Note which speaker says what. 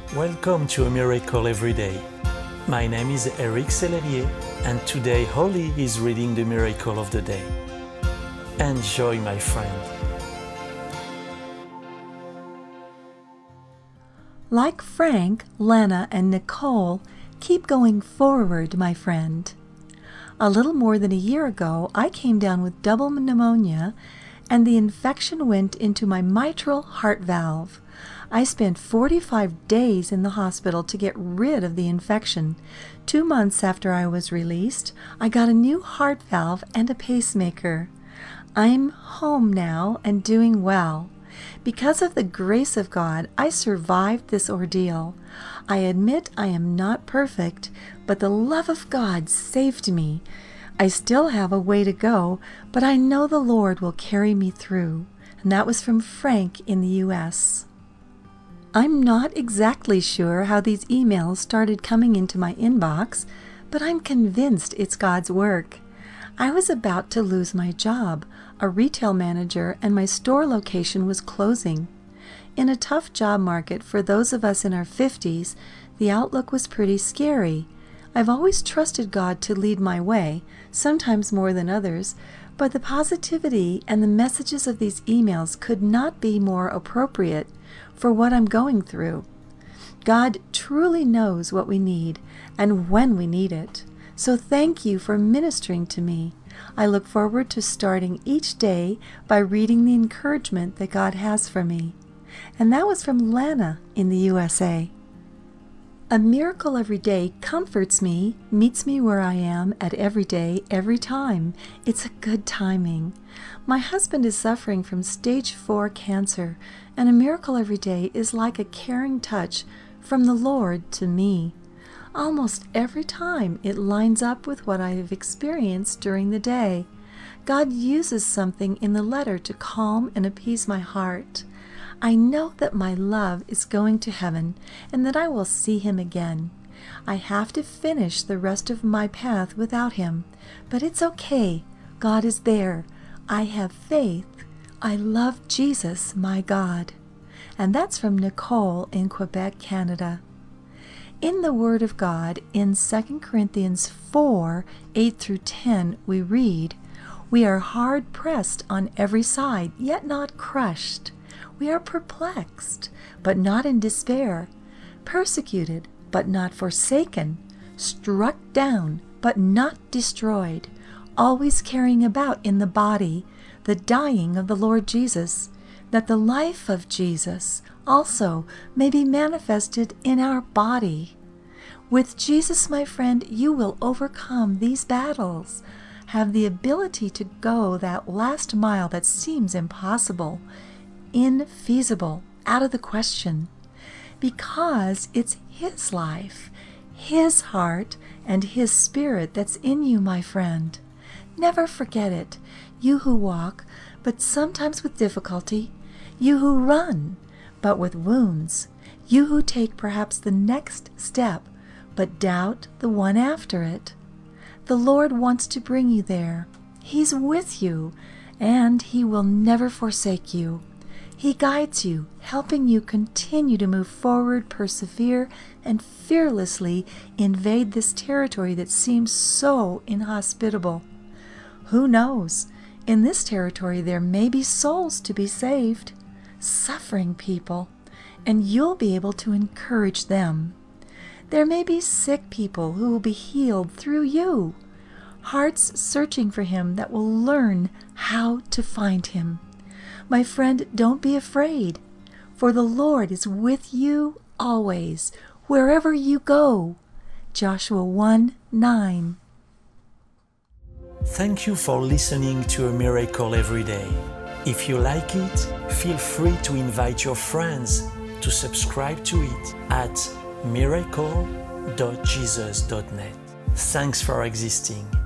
Speaker 1: Welcome to A Miracle Every Day. My name is Eric Sellerier, and today Holly is reading the Miracle of the Day. Enjoy, my friend.
Speaker 2: Like Frank, Lana, and Nicole, keep going forward, my friend. A little more than a year ago, I came down with double pneumonia, and the infection went into my mitral heart valve. I spent 45 days in the hospital to get rid of the infection. 2 months after I was released, I got a new heart valve and a pacemaker. I'm home now and doing well. Because of the grace of God, I survived this ordeal. I admit I am not perfect, but the love of God saved me. I still have a way to go, but I know the Lord will carry me through. And that was from Frank in the U.S. I'm not exactly sure how these emails started coming into my inbox, but I'm convinced it's God's work. I was about to lose my job, a retail manager, and my store location was closing. In a tough job market for those of us in our 50s, the outlook was pretty scary. I've always trusted God to lead my way, sometimes more than others, but the positivity and the messages of these emails could not be more appropriate for what I'm going through. God truly knows what we need and when we need it. So thank you for ministering to me. I look forward to starting each day by reading the encouragement that God has for me. And that was from Lana in the USA. A Miracle Every Day comforts me, meets me where I am at every day, every time. It's a good timing. My husband is suffering from stage 4 cancer, and A Miracle Every Day is like a caring touch from the Lord to me. Almost every time it lines up with what I have experienced during the day. God uses something in the letter to calm and appease my heart. I know that my love is going to heaven and that I will see him again. I have to finish the rest of my path without him, but it's okay. God is there. I have faith. I love Jesus, my God. And that's from Nicole in Quebec, Canada. In the Word of God, in 2 Corinthians 4, 8 through 10, we read, "We are hard pressed on every side, yet not crushed. We are perplexed, but not in despair, persecuted, but not forsaken, struck down, but not destroyed, always carrying about in the body the dying of the Lord Jesus, that the life of Jesus also may be manifested in our body. With Jesus, my friend, you will overcome these battles, have the ability to go that last mile that seems impossible, infeasible, out of the question, because it's His life, His heart, and His Spirit that's in you, my friend. Never forget it. You who walk, but sometimes with difficulty. You who run, but with wounds. You who take perhaps the next step, but doubt the one after it. The Lord wants to bring you there. He's with you, and He will never forsake you. He guides you, helping you continue to move forward, persevere, and fearlessly invade this territory that seems so inhospitable. Who knows? In this territory there may be souls to be saved, suffering people, and you'll be able to encourage them. There may be sick people who will be healed through you, hearts searching for Him that will learn how to find Him. My friend, don't be afraid, for the Lord is with you always, wherever you go. Joshua 1:9.
Speaker 1: Thank you for listening to A Miracle Every Day. If you like it, feel free to invite your friends to subscribe to it at miracle.jesus.net. Thanks for existing.